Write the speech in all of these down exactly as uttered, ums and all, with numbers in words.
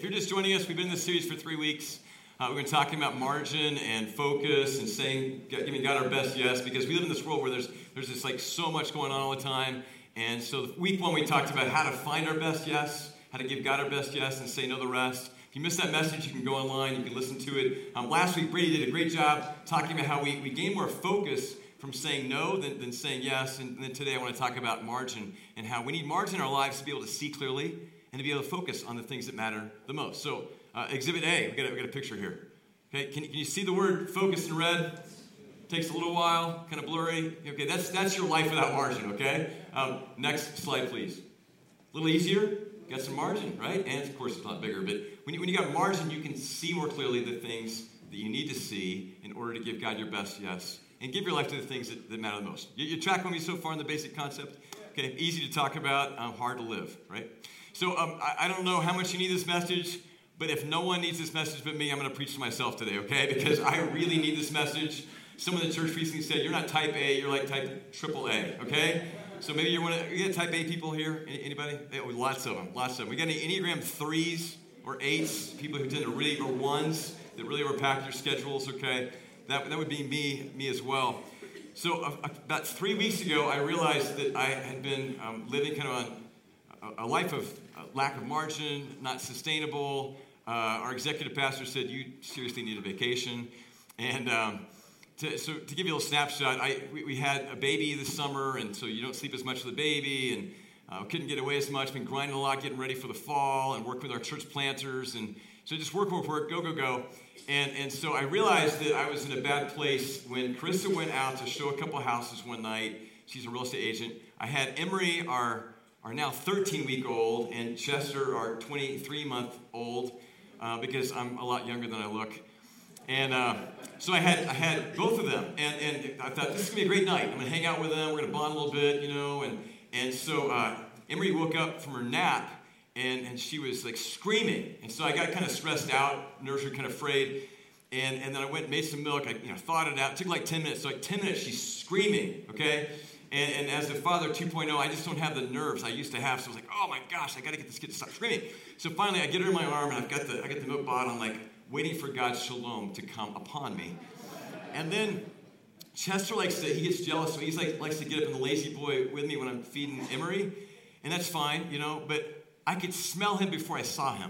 you're just joining us, we've been in this series for three weeks. Uh, we've been talking about margin and focus and saying, giving God our best yes, because we live in this world where there's there's just like so much going on all the time. And so week one, we talked about how to find our best yes, how to give God our best yes and say no the rest. If you missed that message, you can go online, you can listen to it. Um, last week, Brady did a great job talking about how we, we gain more focus from saying no than, than saying yes. And then today I want to talk about margin and how we need margin in our lives to be able to see clearly and to be able to focus on the things that matter the most. So uh, Exhibit A, we got, a, we got a picture here. Okay, can, can you see the word focus in red? Takes a little while, kind of blurry. Okay, that's that's your life without margin, okay? Um, next slide, please. A little easier, got some margin, right? And of course it's not bigger, but when you, when you got margin, you can see more clearly the things that you need to see in order to give God your best yes and give your life to the things that, that matter the most. You, you track with me so far in the basic concept? Okay, easy to talk about, um, hard to live, right? So um, I, I don't know how much you need this message, but if no one needs this message but me, I'm going to preach to myself today, okay? Because I really need this message. Someone in the church recently said, you're not type A, you're like type triple A, okay? So maybe you're one of, you got type A people here? Anybody? Yeah, lots of them, lots of them. We got any Enneagram threes or eights, people who tend to really, or ones that really overpack their schedules, okay? That, that would be me, me as well. So uh, about three weeks ago, I realized that I had been um, living kind of on a, a life of uh, lack of margin, not sustainable. Uh, our executive pastor said, you seriously need a vacation. And um, to, so to give you a little snapshot, I, we, we had a baby this summer, and so you don't sleep as much with the baby, and uh, couldn't get away as much, been grinding a lot, getting ready for the fall, and working with our church planters, and so just work, work, work, go, go, go. And, and so I realized that I was in a bad place when Carissa went out to show a couple houses one night. She's a real estate agent. I had Emery, our, our now thirteen-week-old, and Chester, our twenty-three-month-old, uh, because I'm a lot younger than I look. And uh, so I had I had both of them, and, and I thought, this is going to be a great night. I'm going to hang out with them. We're going to bond a little bit, you know. And, and so uh, Emery woke up from her nap, and, and she was, like, screaming. And so I got kind of stressed out, nerves were kind of frayed. And, and then I went and made some milk. I you know, thawed it out. It took like ten minutes. So like ten minutes, she's screaming, okay? And, and as a father two point oh, I just don't have the nerves I used to have. So I was like, oh, my gosh, I got to get this kid to stop screaming. So finally, I get her in my arm, and I've got the I got the milk bottle. I'm like, waiting for God's shalom to come upon me. And then Chester likes to, he gets jealous, so he's like likes to get up in the lazy boy with me when I'm feeding Emery. And that's fine, you know, but I could smell him before I saw him.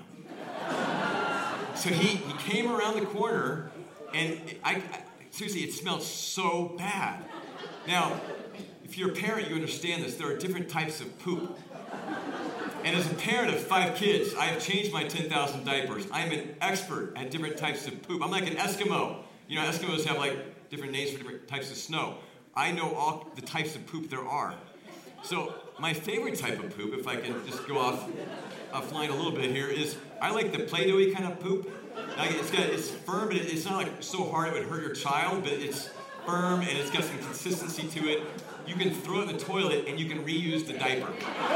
So he, he came around the corner, and I, I seriously, it smelled so bad. Now, if you're a parent, you understand this. There are different types of poop. And as a parent of five kids, I have changed my ten thousand diapers. I am an expert at different types of poop. I'm like an Eskimo. You know, Eskimos have like different names for different types of snow. I know all the types of poop there are. So my favorite type of poop, if I can just go off offline a little bit here, is I like the Play-Doh-y kind of poop. Like it's got it's firm, but it's not like so hard it would hurt your child, but it's firm and it's got some consistency to it. You can throw it in the toilet and you can reuse the diaper.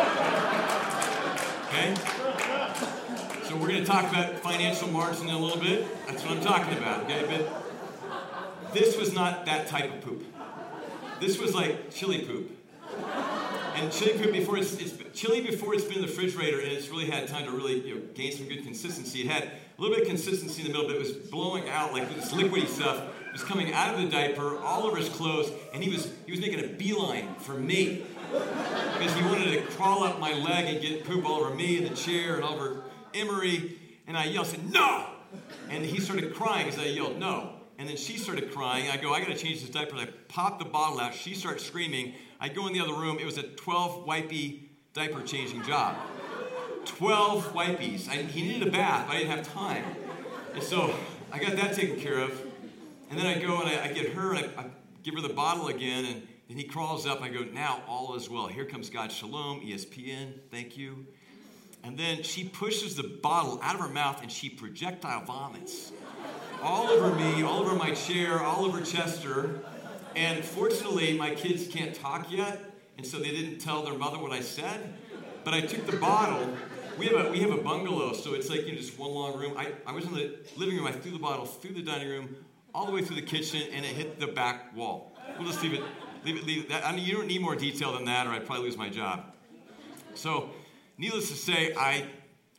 Okay? So we're going to talk about financial margin in a little bit. That's what I'm talking about, okay? But this was not that type of poop. This was like chili poop. And chili poop before it's, it's chili before it's been in the refrigerator and it's really had time to really you know, gain some good consistency. It had a little bit of consistency in the middle, but it was blowing out like this liquidy stuff. It was coming out of the diaper, all over his clothes, and he was he was making a beeline for me. Because he wanted to crawl up my leg and get poop all over me and the chair and all over Emery. And I yelled, I said, no! And he started crying as I yelled, no. And then she started crying. I go, I got to change this diaper. And I pop the bottle out. She starts screaming. I go in the other room. It was a twelve wipey diaper changing job. twelve wipies. I, he needed a bath, but I didn't have time. And so I got that taken care of. And then I go and I, I get her and I, I give her the bottle again. And then he crawls up. I go, now all is well. Here comes God's shalom, E S P N, thank you. And then she pushes the bottle out of her mouth and she projectile vomits. All over me, all over my chair, all over Chester. And fortunately, my kids can't talk yet, and so they didn't tell their mother what I said. But I took the bottle. We have a we have a bungalow, so it's like you know, just one long room. I, I was in the living room. I threw the bottle through the dining room, all the way through the kitchen, and it hit the back wall. We'll just leave it, leave it, leave it. That, I mean, you don't need more detail than that, or I'd probably lose my job. So, needless to say, I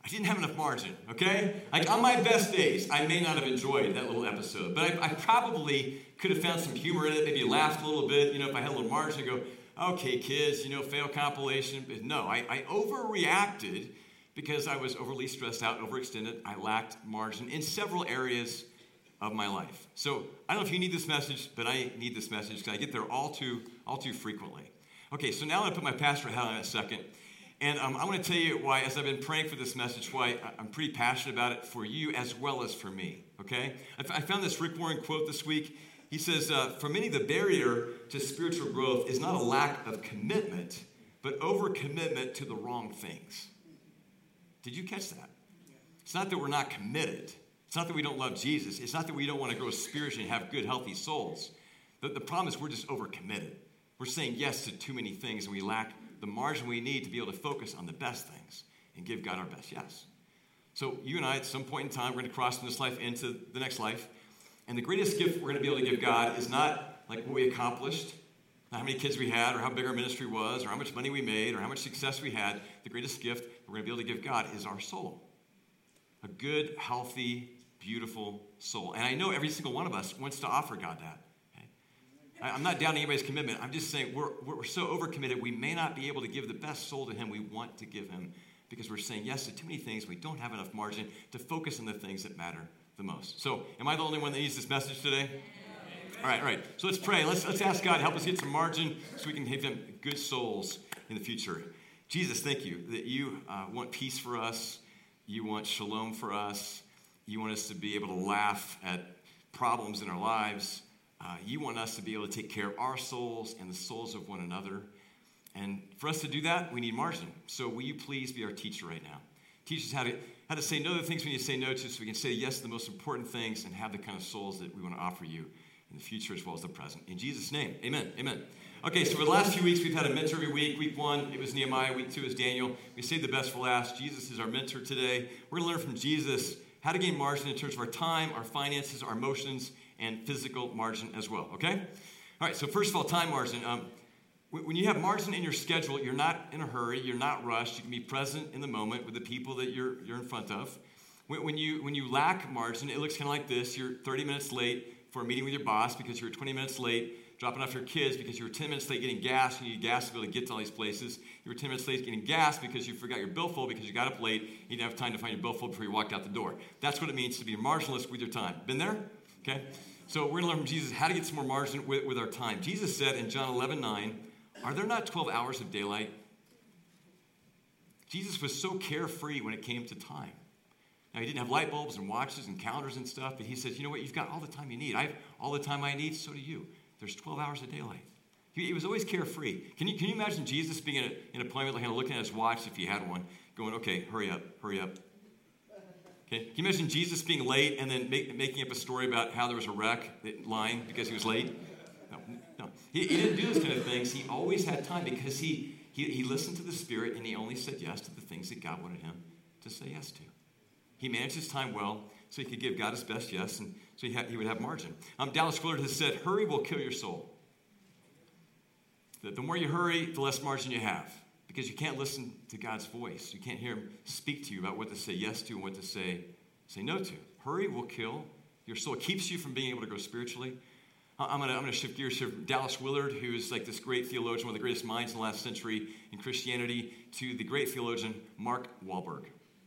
I didn't have enough margin, okay? Like on my best days, I may not have enjoyed that little episode, but I, I probably could have found some humor in it, maybe laughed a little bit, you know, if I had a little margin, go, okay, kids, you know, fail compilation. But no, I, I overreacted because I was overly stressed out, overextended. I lacked margin in several areas of my life. So I don't know if you need this message, but I need this message because I get there all too, all too frequently. Okay, so now I'm going to put my pastor hat on in a second. And um, I want to tell you why, as I've been praying for this message, why I'm pretty passionate about it for you as well as for me, okay? I, f- I found this Rick Warren quote this week. He says, uh, for many, the barrier to spiritual growth is not a lack of commitment, but overcommitment to the wrong things. Did you catch that? It's not that we're not committed. It's not that we don't love Jesus. It's not that we don't want to grow spiritually and have good, healthy souls. The, the problem is we're just overcommitted. We're saying yes to too many things, and we lack the margin we need to be able to focus on the best things and give God our best yes. So you and I, at some point in time, we're going to cross from this life into the next life. And the greatest gift we're going to be able to give God is not like what we accomplished, not how many kids we had, or how big our ministry was, or how much money we made, or how much success we had. The greatest gift we're going to be able to give God is our soul. A good, healthy, beautiful soul. And I know every single one of us wants to offer God that. I'm not doubting anybody's commitment. I'm just saying we're, we're so overcommitted, we may not be able to give the best soul to him we want to give him because we're saying yes to too many things. We don't have enough margin to focus on the things that matter the most. So am I the only one that needs this message today? All right, all right. So let's pray. Let's, let's ask God to help us get some margin so we can give him good souls in the future. Jesus, thank you that you uh, want peace for us. You want shalom for us. You want us to be able to laugh at problems in our lives. Uh, you want us to be able to take care of our souls and the souls of one another. And for us to do that, we need margin. So will you please be our teacher right now? Teach us how to, how to say no to the things we need to say no to so we can say yes to the most important things and have the kind of souls that we want to offer you in the future as well as the present. In Jesus' name, amen, amen. Okay, so for the last few weeks, we've had a mentor every week. Week one, it was Nehemiah. Week two is Daniel. We saved the best for last. Jesus is our mentor today. We're going to learn from Jesus how to gain margin in terms of our time, our finances, our emotions, and physical margin as well, okay? All right, so first of all, time margin. Um, when you have margin in your schedule, you're not in a hurry, you're not rushed, you can be present in the moment with the people that you're you're in front of. When, when you when you lack margin, it looks kind of like this. You're thirty minutes late for a meeting with your boss because you were twenty minutes late, dropping off your kids because you were ten minutes late getting gas. You need gas to be able to get to all these places. You were ten minutes late getting gas because you forgot your billfold because you got up late. You didn't have time to find your billfold before you walked out the door. That's what it means to be marginalist with your time. Been there? Okay? So we're going to learn from Jesus how to get some more margin with, with our time. Jesus said in John eleven nine, are there not twelve hours of daylight? Jesus was so carefree when it came to time. Now, he didn't have light bulbs and watches and calendars and stuff, but he said, you know what, you've got all the time you need. I have all the time I need, so do you. There's twelve hours of daylight. He, he was always carefree. Can you, can you imagine Jesus being in, a, in an appointment, like kind of looking at his watch if he had one, going, okay, hurry up, hurry up. Okay. Can you imagine Jesus being late and then make, making up a story about how there was a wreck, lying because he was late? No, no. He, he didn't do those kind of things. He always had time because he, he, he listened to the Spirit and he only said yes to the things that God wanted him to say yes to. He managed his time well so he could give God his best yes, and so he, ha- he would have margin. Um, Dallas Willard has said, hurry will kill your soul. The, the more you hurry, the less margin you have. Because you can't listen to God's voice. You can't hear him speak to you about what to say yes to and what to say, say no to. Hurry will kill your soul. It keeps you from being able to grow spiritually. I'm going to I'm going to shift gears here from Dallas Willard, who is like this great theologian, one of the greatest minds in the last century in Christianity, to the great theologian, Mark Wahlberg.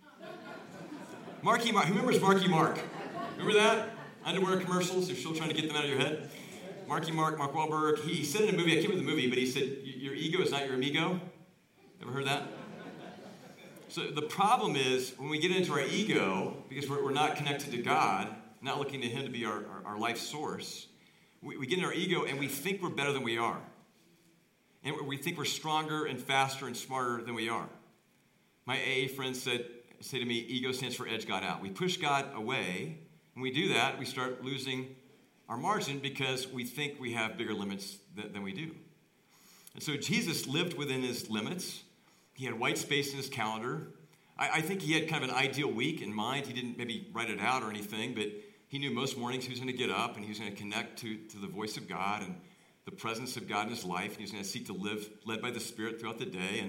Marky Mark. Who remembers Marky Mark? Remember that? Underwear commercials. You're still trying to get them out of your head. Marky Mark, Mark Wahlberg. He, he said in a movie, I can't remember the movie, but he said, your ego is not your amigo. Ever heard that? So the problem is when we get into our ego, because we're, we're not connected to God, not looking to him to be our, our, our life source, we, we get into our ego and we think we're better than we are. And we think we're stronger and faster and smarter than we are. My A A friends said, say to me, ego stands for edge God out. We push God away. When we do that, we start losing our margin because we think we have bigger limits than, than we do. And so Jesus lived within his limits. He had white space in his calendar. I, I think he had kind of an ideal week in mind. He didn't maybe write it out or anything, but he knew most mornings he was going to get up and he was going to connect to, to the voice of God and the presence of God in his life. And he was going to seek to live led by the Spirit throughout the day. And,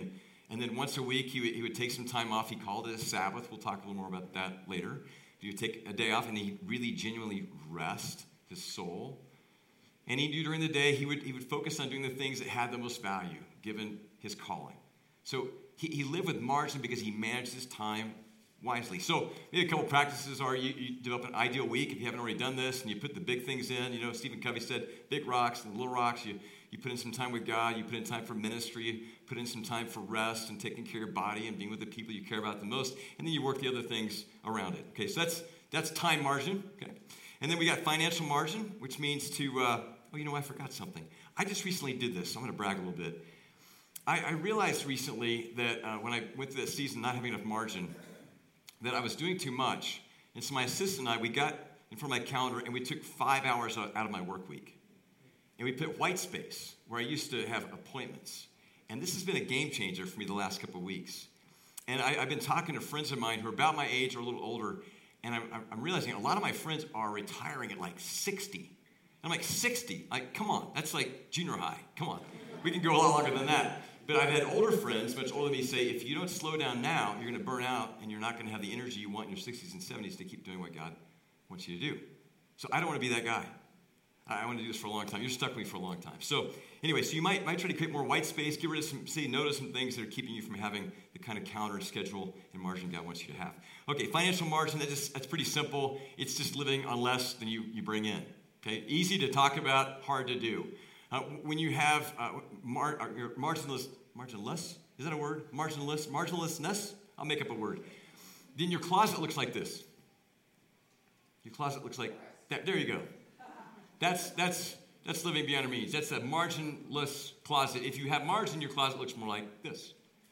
And then once a week, he would, he would take some time off. He called it a Sabbath. We'll talk a little more about that later. He would take a day off, and he really genuinely rest his soul. And he knew during the day, he would, he would focus on doing the things that had the most value, given his calling. So he, he lived with margin because he managed his time wisely. So maybe a couple practices are you, you develop an ideal week if you haven't already done this, and you put the big things in. You know, Stephen Covey said, big rocks and little rocks. You, you put in some time with God. You put in time for ministry. You put in some time for rest and taking care of your body and being with the people you care about the most. And then you work the other things around it. Okay, so that's that's time margin. Okay, and then we got financial margin, which means to, uh, oh, you know, I forgot something. I just recently did this, so I'm going to brag a little bit. I, I realized recently that uh, when I went through that season not having enough margin, that I was doing too much. And so my assistant and I, we got in front of my calendar and we took five hours out of my work week. And we put white space where I used to have appointments. And this has been a game changer for me the last couple of weeks. And I, I've been talking to friends of mine who are about my age or a little older, and I'm, I'm realizing a lot of my friends are retiring at like sixty. I'm like, sixty? Like, come on, that's like junior high. Come on. We can go a lot longer than that. But I've had older friends, much older than me, say, if you don't slow down now, you're going to burn out, and you're not going to have the energy you want in your sixties and seventies to keep doing what God wants you to do. So I don't want to be that guy. I want to do this for a long time. You're stuck with me for a long time. So anyway, so you might, might try to create more white space, get rid of some, say no to some things that are keeping you from having the kind of calendar, schedule, and margin God wants you to have. Okay, financial margin, that just, that's pretty simple. It's just living on less than you, you bring in. Okay, easy to talk about, hard to do. Uh, when you have uh, mar- uh, marginless, marginless, is that a word? Marginless, marginlessness? I'll make up a word. Then your closet looks like this. Your closet looks like that. There you go. That's that's that's living beyond our means. That's a marginless closet. If you have margin, your closet looks more like this.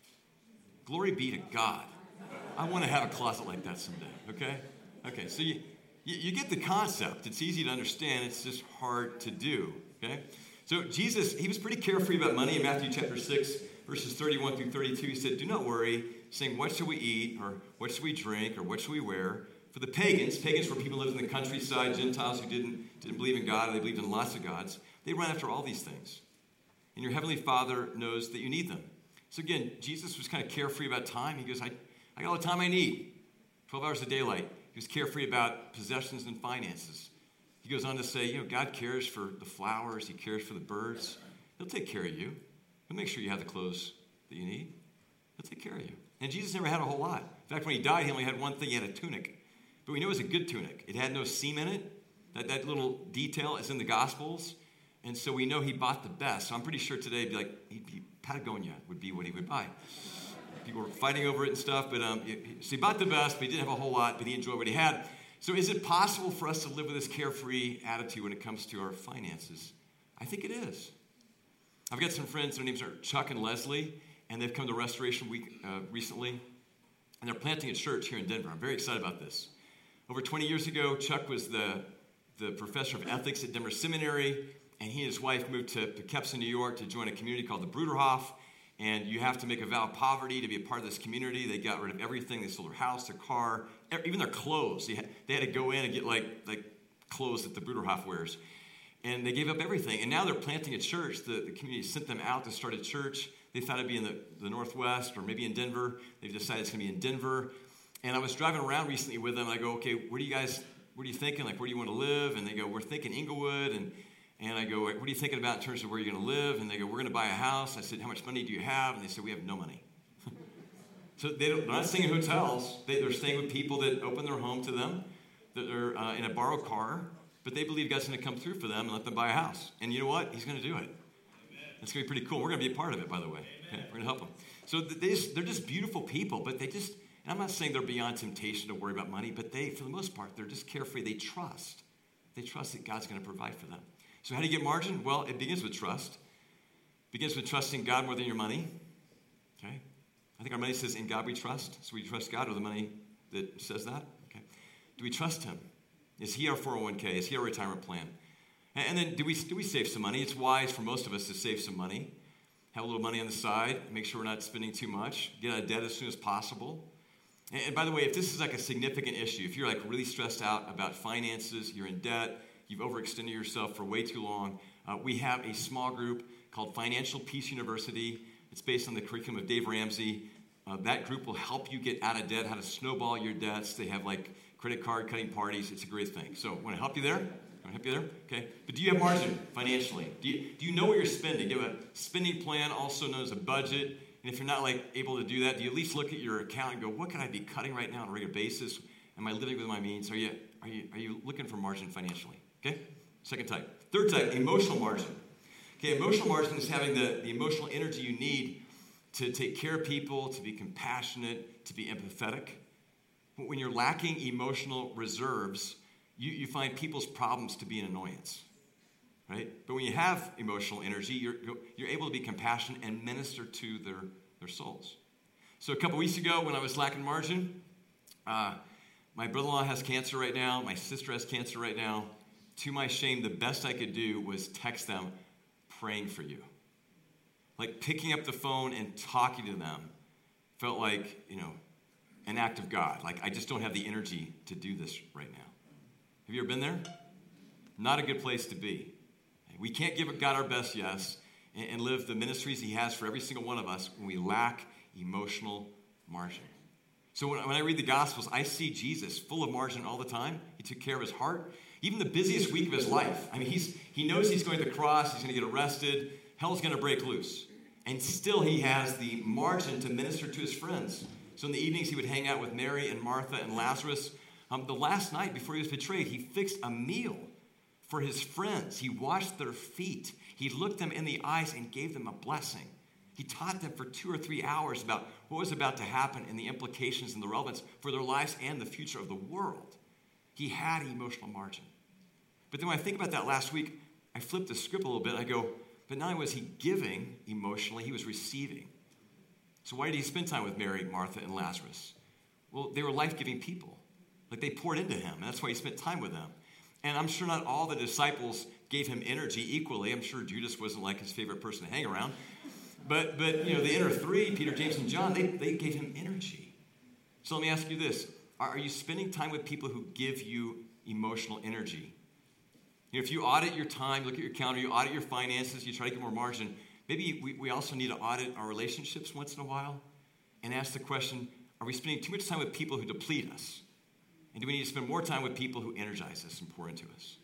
Glory be to God. I want to have a closet like that someday. Okay? Okay. So you you, you get the concept. It's easy to understand. It's just hard to do. Okay? So Jesus, he was pretty carefree about money in Matthew chapter six, verses thirty-one through thirty-two. He said, "Do not worry, saying, what shall we eat, or what shall we drink, or what shall we wear? For the pagans, pagans were people who lived in the countryside, Gentiles who didn't, didn't believe in God, or they believed in lots of gods. They run after all these things. And your heavenly Father knows that you need them." So again, Jesus was kind of carefree about time. He goes, I, I got all the time I need. twelve hours of daylight. He was carefree about possessions and finances. He goes on to say, you know, God cares for the flowers. He cares for the birds. He'll take care of you. He'll make sure you have the clothes that you need. He'll take care of you. And Jesus never had a whole lot. In fact, when he died, he only had one thing. He had a tunic. But we know it was a good tunic. It had no seam in it. That, that little detail is in the Gospels. And so we know he bought the best. So I'm pretty sure today, it'd be like, he'd be, Patagonia would be what he would buy. People were fighting over it and stuff. But um, so he bought the best, but he didn't have a whole lot, but he enjoyed what he had. So is it possible for us to live with this carefree attitude when it comes to our finances? I think it is. I've got some friends, their names are Chuck and Leslie, and they've come to Restoration Week uh, recently, and they're planting a church here in Denver. I'm very excited about this. Over twenty years ago, Chuck was the, the professor of ethics at Denver Seminary, and he and his wife moved to Poughkeepsie, New York to join a community called the Bruderhof, and you have to make a vow of poverty to be a part of this community. They got rid of everything. They sold their house, their car, even their clothes. They had, they had to go in and get like, like clothes that the Bruderhof wears. And they gave up everything. And now they're planting a church. The, the community sent them out to start a church. They thought it'd be in the, the Northwest or maybe in Denver. They've decided it's going to be in Denver. And I was driving around recently with them. And I go, okay, where do you guys, what are you thinking? Like, where do you want to live? And they go, we're thinking Inglewood. And And I go, what are you thinking about in terms of where you're going to live? And they go, we're going to buy a house. I said, how much money do you have? And they said, we have no money. So they don't, they're not staying in hotels. They, they're staying with people that open their home to them, that are uh, in a borrowed car. But they believe God's going to come through for them and let them buy a house. And you know what? He's going to do it. It's going to be pretty cool. We're going to be a part of it, by the way. Okay? We're going to help them. So they just, they're just beautiful people. But they just, and I'm not saying they're beyond temptation to worry about money. But they, for the most part, they're just carefree. They trust. They trust that God's going to provide for them. So how do you get margin? Well, it begins with trust. It begins with trusting God more than your money. Okay? I think our money says, in God we trust. So we trust God or the money that says that? Okay. Do we trust him? Is he our four oh one k? Is he our retirement plan? And then do we do we save some money? It's wise for most of us to save some money. Have a little money on the side. Make sure we're not spending too much. Get out of debt as soon as possible. And by the way, if this is like a significant issue, if you're like really stressed out about finances, you're in debt, you've overextended yourself for way too long, uh, we have a small group called Financial Peace University. It's based on the curriculum of Dave Ramsey. Uh, that group will help you get out of debt, how to snowball your debts. They have like credit card cutting parties. It's a great thing. So want to help you there? Want to help you there? Okay. But do you have margin financially? Do you, do you know what you're spending? Do you have a spending plan, also known as a budget? And if you're not like able to do that, do you at least look at your account and go, what can I be cutting right now on a regular basis? Am I living with my means? Are you, are you, are you looking for margin financially? Okay. Second type. Third type, emotional margin. Okay, emotional margin is having the, the emotional energy you need to take care of people, to be compassionate, to be empathetic. When you're lacking emotional reserves, you, you find people's problems to be an annoyance, right? But when you have emotional energy, you're, you're able to be compassionate and minister to their, their souls. So a couple weeks ago when I was lacking margin, uh, my brother-in-law has cancer right now. My sister has cancer right now. To my shame, the best I could do was text them, praying for you. Like picking up the phone and talking to them felt like, you know, an act of God. Like I just don't have the energy to do this right now. Have you ever been there? Not a good place to be. We can't give God our best yes and, and live the ministries he has for every single one of us when we lack emotional margin. So when, when I read the Gospels, I see Jesus full of margin all the time. He took care of his heart. Even the busiest week of his life. I mean, he's he knows he's going to the cross. He's going to get arrested. Hell's going to break loose. And still he has the margin to minister to his friends. So in the evenings, he would hang out with Mary and Martha and Lazarus. Um, the last night before he was betrayed, he fixed a meal for his friends. He washed their feet. He looked them in the eyes and gave them a blessing. He taught them for two or three hours about what was about to happen and the implications and the relevance for their lives and the future of the world. He had emotional margin. But then when I think about that last week, I flipped the script a little bit. I go, but not only was he giving emotionally, he was receiving. So why did he spend time with Mary, Martha, and Lazarus? Well, they were life-giving people. Like they poured into him, and that's why he spent time with them. And I'm sure not all the disciples gave him energy equally. I'm sure Judas wasn't like his favorite person to hang around. But, but you know, the inner three, Peter, James, and John, they, they gave him energy. So let me ask you this. Are, are you spending time with people who give you emotional energy? You know, if you audit your time, look at your calendar, you audit your finances, you try to get more margin, maybe we, we also need to audit our relationships once in a while and ask the question, are we spending too much time with people who deplete us? And do we need to spend more time with people who energize us and pour into us?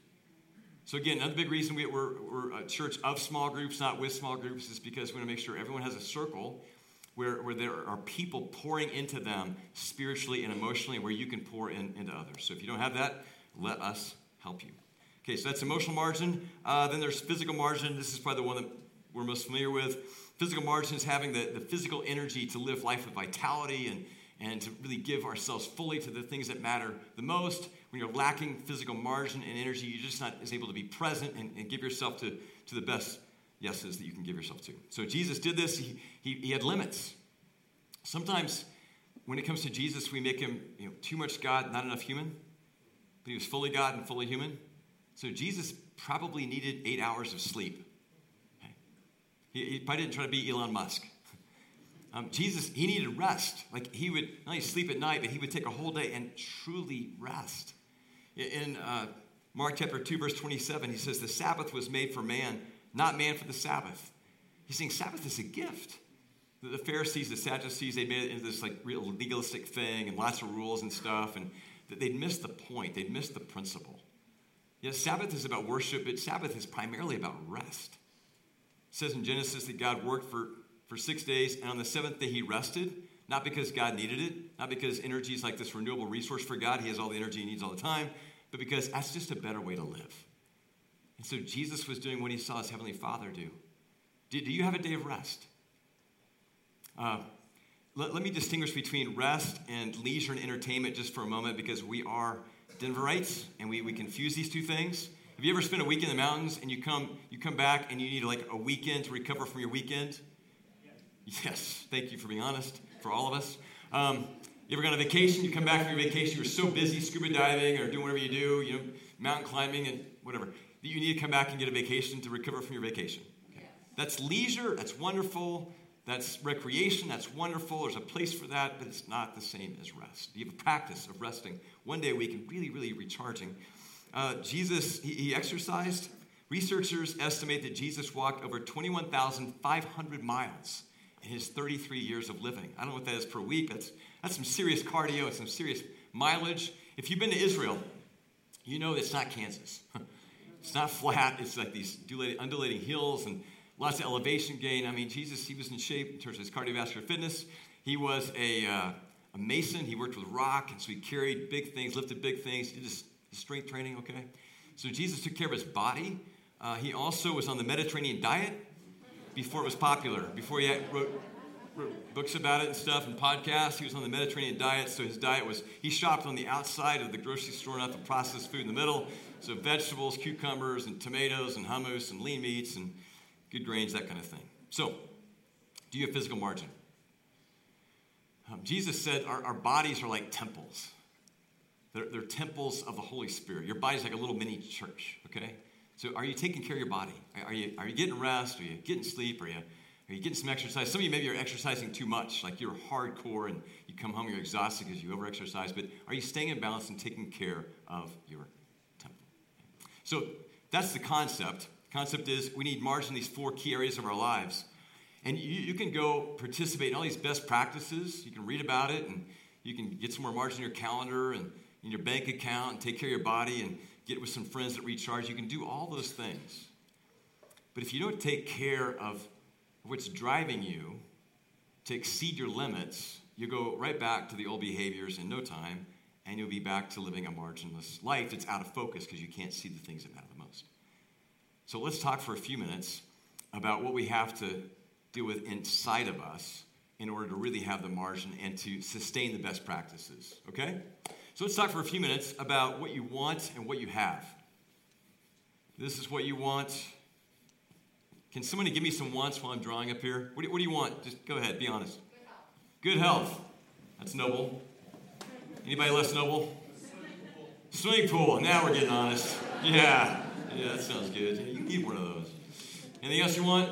So again, another big reason we, we're, we're a church of small groups, not with small groups, is because we want to make sure everyone has a circle where, where there are people pouring into them spiritually and emotionally, where you can pour in, into others. So if you don't have that, let us help you. Okay, so that's emotional margin. Uh, then there's physical margin. This is probably the one that we're most familiar with. Physical margin is having the, the physical energy to live life with vitality and, and to really give ourselves fully to the things that matter the most. When you're lacking physical margin and energy, you're just not as able to be present and, and give yourself to, to the best yeses that you can give yourself to. So Jesus did this. He, he, he had limits. Sometimes when it comes to Jesus, we make him, you know, too much God, not enough human. But he was fully God and fully human. So Jesus probably needed eight hours of sleep. Okay. He, he probably didn't try to be Elon Musk. Um, Jesus, he needed rest. Like he would not only sleep at night, but he would take a whole day and truly rest. In uh, Mark chapter two, verse twenty-seven, he says, the Sabbath was made for man, not man for the Sabbath. He's saying Sabbath is a gift. The Pharisees, the Sadducees, they made it into this like real legalistic thing and lots of rules and stuff, and they'd missed the point. They'd missed the principle. Yes, Sabbath is about worship, but Sabbath is primarily about rest. It says in Genesis that God worked for, for six days, and on the seventh day he rested, not because God needed it, not because energy is like this renewable resource for God. He has all the energy he needs all the time, but because that's just a better way to live. And so Jesus was doing what he saw his heavenly Father do. Do, do you have a day of rest? Uh, let, let me distinguish between rest and leisure and entertainment just for a moment, because we are Denverites, and we, we confuse these two things. Have you ever spent a week in the mountains and you come you come back and you need like a weekend to recover from your weekend? Yes. Yes. Thank you for being honest, for all of us. Um, you ever gone on vacation? You come back from your vacation, you're so busy scuba diving or doing whatever you do, you know, mountain climbing and whatever, that you need to come back and get a vacation to recover from your vacation. Okay. That's leisure. That's wonderful. That's recreation, that's wonderful. There's a place for that, but it's not the same as rest. You have a practice of resting one day a week and really, really recharging. Uh, Jesus, he, he exercised. Researchers estimate that Jesus walked over twenty-one thousand five hundred miles in his thirty-three years of living. I don't know what that is per week. That's, that's some serious cardio and some serious mileage. If you've been to Israel, you know it's not Kansas. It's not flat. It's like these undulating hills and lots of elevation gain. I mean, Jesus, he was in shape in terms of his cardiovascular fitness. He was a, uh, a mason. He worked with rock, and so he carried big things, lifted big things, did his, his strength training, okay? So Jesus took care of his body. Uh, he also was on the Mediterranean diet before it was popular, before he had, wrote, wrote books about it and stuff and podcasts. He was on the Mediterranean diet, so his diet was, he shopped on the outside of the grocery store, not the processed food in the middle. So vegetables, cucumbers, and tomatoes, and hummus, and lean meats, and good grains, that kind of thing. So, do you have physical margin? Um, Jesus said our, our bodies are like temples. They're, they're temples of the Holy Spirit. Your body's like a little mini church, okay? So are you taking care of your body? Are you, are you getting rest? Are you getting sleep? Are you, are you getting some exercise? Some of you maybe are exercising too much, like you're hardcore and you come home, you're exhausted because you over-exercise, but are you staying in balance and taking care of your temple? So that's the concept. The concept is we need margin in these four key areas of our lives. And you, you can go participate in all these best practices. You can read about it, and you can get some more margin in your calendar and in your bank account and take care of your body and get with some friends that recharge. You can do all those things. But if you don't take care of what's driving you to exceed your limits, you go right back to the old behaviors in no time, and you'll be back to living a marginless life that's out of focus because you can't see the things that matter the most. So let's talk for a few minutes about what we have to deal with inside of us in order to really have the margin and to sustain the best practices, okay? So let's talk for a few minutes about what you want and what you have. This is what you want. Can somebody give me some wants while I'm drawing up here? What do, what do you want? Just go ahead, be honest. Good health. Good health. That's noble. Anybody less noble? Swimming pool. Now we're getting honest. Yeah. Yeah, that sounds good. Yeah, you need one of those. Anything else you want?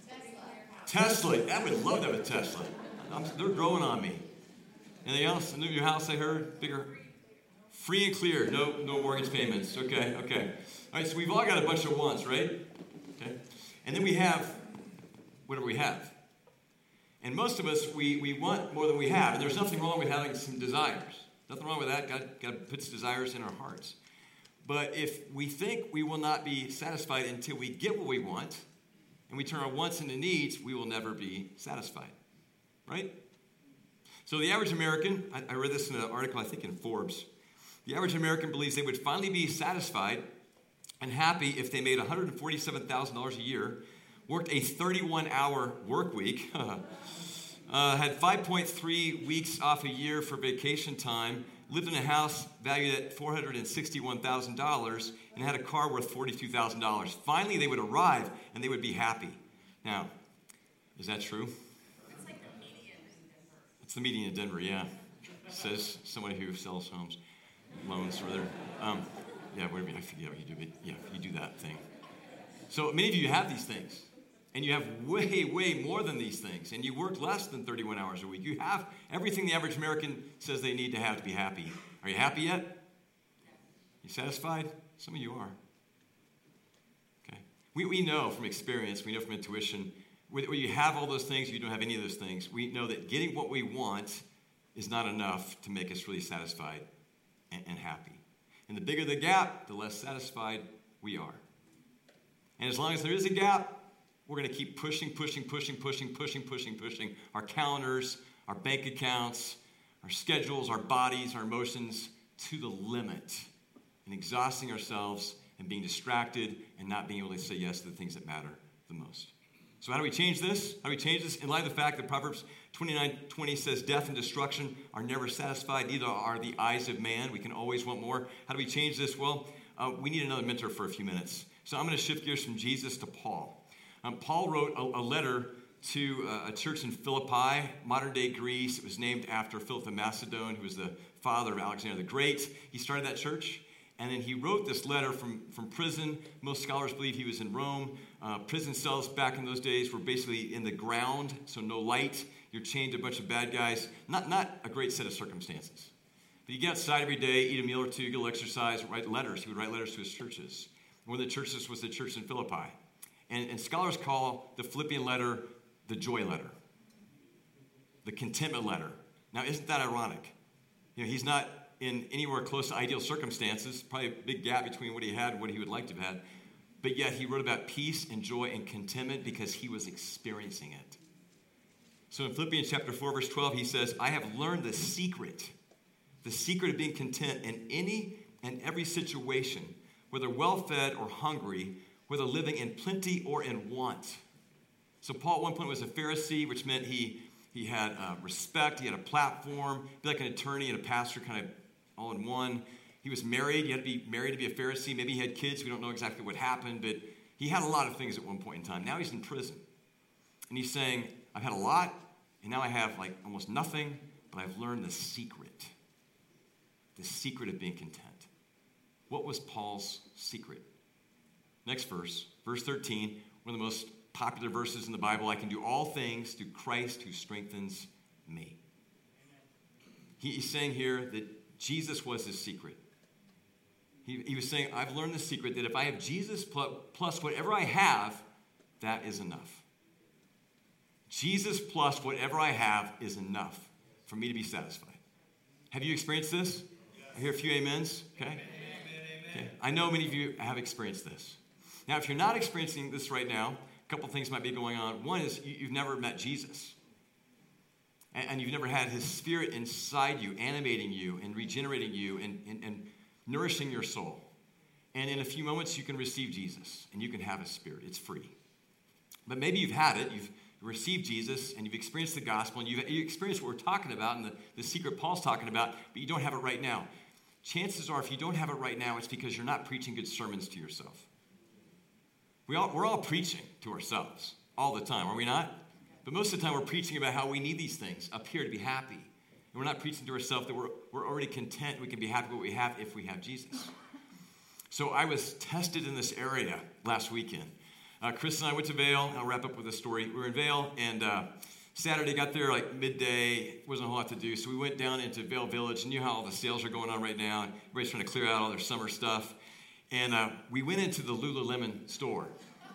Tesla. Tesla. I would love to have a Tesla. I'm, they're growing on me. Anything else? In your house, I heard? Bigger? Free and clear. No, no mortgage payments. Okay, okay. All right, so we've all got a bunch of wants, right? Okay. And then we have whatever we have. And most of us, we, we want more than we have. And there's nothing wrong with having some desires. Nothing wrong with that. God, God puts desires in our hearts. But if we think we will not be satisfied until we get what we want, and we turn our wants into needs, we will never be satisfied. Right? So the average American, I, I read this in an article, I think in Forbes. The average American believes they would finally be satisfied and happy if they made one hundred forty-seven thousand dollars a year, worked a thirty-one hour work week, uh, had five point three weeks off a year for vacation time, lived in a house valued at four hundred sixty-one thousand dollars, and had a car worth forty-two thousand dollars. Finally, they would arrive, and they would be happy. Now, is that true? It's like the median in Denver. It's the median in Denver, yeah. Says somebody who sells homes, loans, or whatever. Um, yeah, whatever, I forget what you do, but yeah, you do that thing. So many of you have these things, and you have way, way more than these things, and you work less than thirty-one hours a week. You have everything the average American says they need to have to be happy. Are you happy yet? You satisfied? Some of you are. Okay. We, we know from experience, we know from intuition, where you have all those things, you don't have any of those things. We know that getting what we want is not enough to make us really satisfied and, and happy. And the bigger the gap, the less satisfied we are. And as long as there is a gap, we're going to keep pushing, pushing, pushing, pushing, pushing, pushing, pushing our calendars, our bank accounts, our schedules, our bodies, our emotions to the limit, and exhausting ourselves and being distracted and not being able to say yes to the things that matter the most. So how do we change this? How do we change this? In light of the fact that Proverbs twenty-nine twenty says death and destruction are never satisfied, neither are the eyes of man. We can always want more. How do we change this? Well, uh, we need another mentor for a few minutes. So I'm going to shift gears from Jesus to Paul. Um, Paul wrote a, a letter to uh, a church in Philippi, modern-day Greece. It was named after Philip of Macedon, who was the father of Alexander the Great. He started that church, and then he wrote this letter from, from prison. Most scholars believe he was in Rome. Uh, prison cells back in those days were basically in the ground, so no light. You're chained to a bunch of bad guys. Not, not a great set of circumstances. But you get outside every day, eat a meal or two, get a little exercise, write letters. He would write letters to his churches. One of the churches was the church in Philippi. And, and scholars call the Philippian letter the joy letter. the contentment letter. Now, isn't that ironic? You know, he's not in anywhere close to ideal circumstances, probably a big gap between what he had and what he would like to have had. But yet he wrote about peace and joy and contentment because he was experiencing it. So in Philippians chapter four, verse twelve, he says, I have learned the secret, the secret of being content in any and every situation, whether well-fed or hungry, whether living in plenty or in want. So Paul at one point was a Pharisee, which meant he, he had uh, respect, he had a platform, be like an attorney and a pastor kind of all in one. He was married. You had to be married to be a Pharisee. Maybe he had kids. We don't know exactly what happened, but he had a lot of things at one point in time. Now he's in prison. And he's saying, I've had a lot, and now I have like almost nothing, but I've learned the secret. The secret of being content. What was Paul's secret? Next verse, verse thirteen, one of the most popular verses in the Bible. I can do all things through Christ who strengthens me. He's saying here that Jesus was his secret. He, he was saying, I've learned the secret that if I have Jesus plus, plus whatever I have, that is enough. Jesus plus whatever I have is enough for me to be satisfied. Have you experienced this? I hear a few amens. Okay. Amen, amen. Okay. I know many of you have experienced this. Now, if you're not experiencing this right now, a couple things might be going on. One is you, you've never met Jesus. And, and you've never had his spirit inside you, animating you and regenerating you and, and, and nourishing your soul. And in a few moments, you can receive Jesus and you can have his spirit. It's free. But maybe you've had it. You've received Jesus and you've experienced the gospel and you've, you've experienced what we're talking about and the, the secret Paul's talking about, but you don't have it right now. Chances are, if you don't have it right now, it's because you're not preaching good sermons to yourself. We all, we're all preaching to ourselves all the time, are we not? But most of the time, we're preaching about how we need these things up here to be happy. And we're not preaching to ourselves that we're, we're already content. We can be happy with what we have if we have Jesus. So I was tested in this area last weekend. Uh, Chris and I went to Vail. I'll wrap up with a story. We were in Vail, and uh, Saturday got there like midday. Wasn't a whole lot to do. So we went down into Vail Village. And you know how all the sales are going on right now. And everybody's trying to clear out all their summer stuff. And uh, we went into the Lululemon store.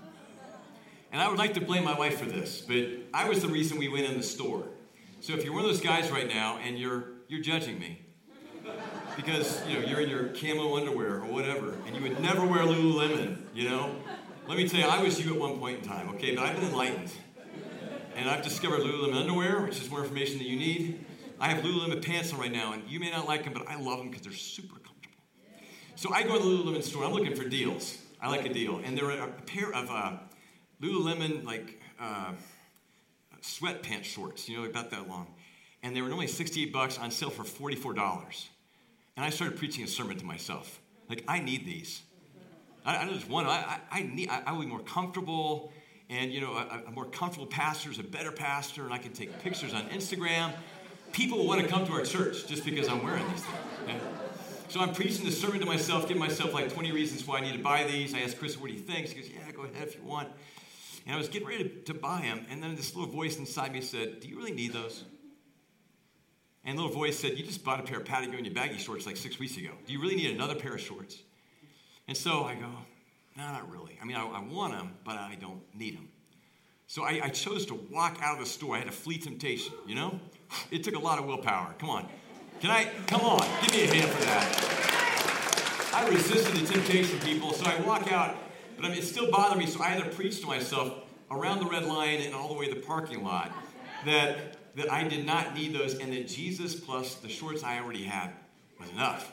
And I would like to blame my wife for this, but I was the reason we went in the store. So if you're one of those guys right now and you're you're judging me because you know you're in your camo underwear or whatever, and you would never wear Lululemon, you know, let me tell you, I was you at one point in time, okay? But I've been enlightened, and I've discovered Lululemon underwear, which is more information than you need. I have Lululemon pants on right now, and you may not like them, but I love them because they're super comfortable. So I go to the Lululemon store. I'm looking for deals. I like a deal, and there are a pair of uh, Lululemon, like, uh, sweatpants shorts, you know, about that long. And they were normally sixty-eight bucks on sale for forty-four dollars. And I started preaching a sermon to myself. Like, I need these. I, I don't just want to. I, I, need, I, I will be more comfortable. And, you know, a, a more comfortable pastor is a better pastor. And I can take pictures on Instagram. People will want to come to our church just because I'm wearing these things. Okay? So I'm preaching this sermon to myself, giving myself like twenty reasons why I need to buy these. I asked Chris what he thinks. He goes, yeah, go ahead if you want. And I was getting ready to, to buy them, and then this little voice inside me said, do you really need those? And the little voice said, you just bought a pair of Patagonia baggy shorts like six weeks ago. Do you really need another pair of shorts? And so I go, no, not really. I mean, I, I want them, but I don't need them. So I, I chose to walk out of the store. I had to flee temptation, you know? It took a lot of willpower. Come on. Can I? Come on. Give me a hand for that. I resisted the temptation, people, so I walk out. But I mean, it still bothered me, so I had to preach to myself around the red line and all the way to the parking lot that, that I did not need those and that Jesus plus the shorts I already had was enough.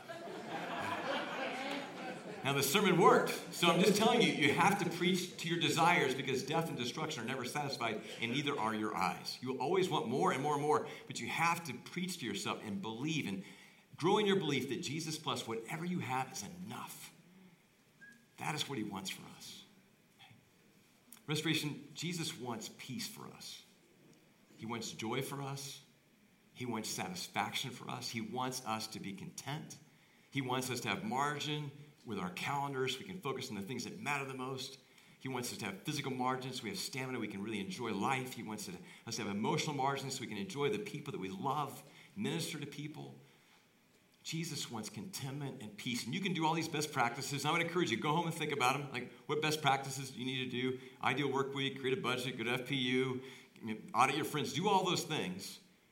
Now, the sermon worked. So I'm just telling you, you have to preach to your desires because death and destruction are never satisfied, and neither are your eyes. You will always want more and more and more, but you have to preach to yourself and believe and grow in your belief that Jesus plus whatever you have is enough. That is what he wants for us. Restoration, Jesus wants peace for us. He wants joy for us. He wants satisfaction for us. He wants us to be content. He wants us to have margin with our calendars so we can focus on the things that matter the most. He wants us to have physical margins so we have stamina, we can really enjoy life. He wants us to have emotional margins so we can enjoy the people that we love, minister to people. Jesus wants contentment and peace. And you can do all these best practices. And I would encourage you, go home and think about them. Like, what best practices do you need to do? Ideal work week, create a budget, go to F P U, audit your friends. Do all those things.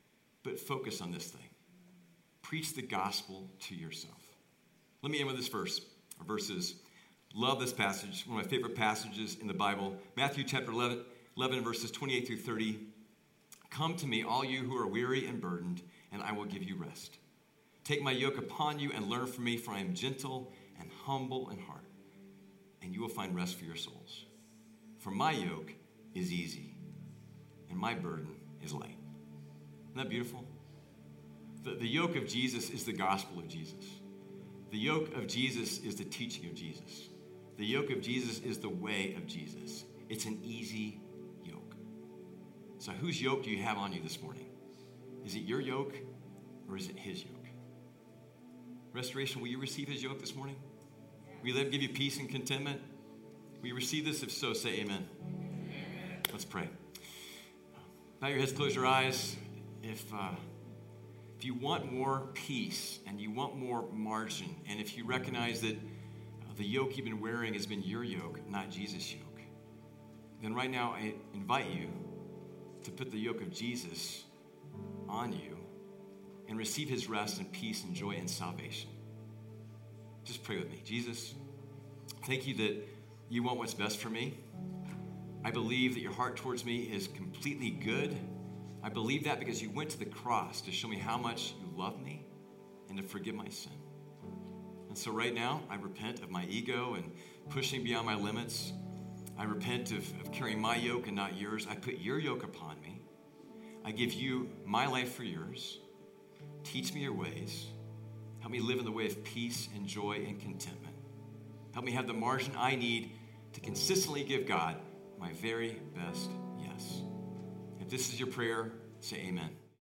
but focus on this thing. Preach the gospel to yourself. Let me end with this verse, or verses. Love this passage, one of my favorite passages in the Bible. Matthew chapter eleven, eleven verses twenty-eight through thirty. Come to me, all you who are weary and burdened, and I will give you rest. Take my yoke upon you and learn from me, for I am gentle and humble in heart, and you will find rest for your souls. For my yoke is easy, and my burden is light. Isn't that beautiful? The, the yoke of Jesus is the gospel of Jesus. The yoke of Jesus is the teaching of Jesus. The yoke of Jesus is the way of Jesus. It's an easy yoke. So whose yoke do you have on you this morning? Is it your yoke or is it his yoke? Restoration, will you receive his yoke this morning? Will you let him give you peace and contentment? Will you receive this? If so, say amen. Amen. Let's pray. Bow your heads, close your eyes. If, uh, if you want more peace and you want more margin, and if you recognize that uh, the yoke you've been wearing has been your yoke, not Jesus' yoke, then right now I invite you to put the yoke of Jesus on you and receive his rest and peace and joy and salvation. Just pray with me. Jesus, thank you that you want what's best for me. I believe that your heart towards me is completely good. I believe that because you went to the cross to show me how much you love me and to forgive my sin. And so right now, I repent of my ego and pushing beyond my limits. I repent of, of carrying my yoke and not yours. I put your yoke upon me. I give you my life for yours. Teach me your ways. Help me live in the way of peace and joy and contentment. Help me have the margin I need to consistently give God my very best yes. If this is your prayer, say amen.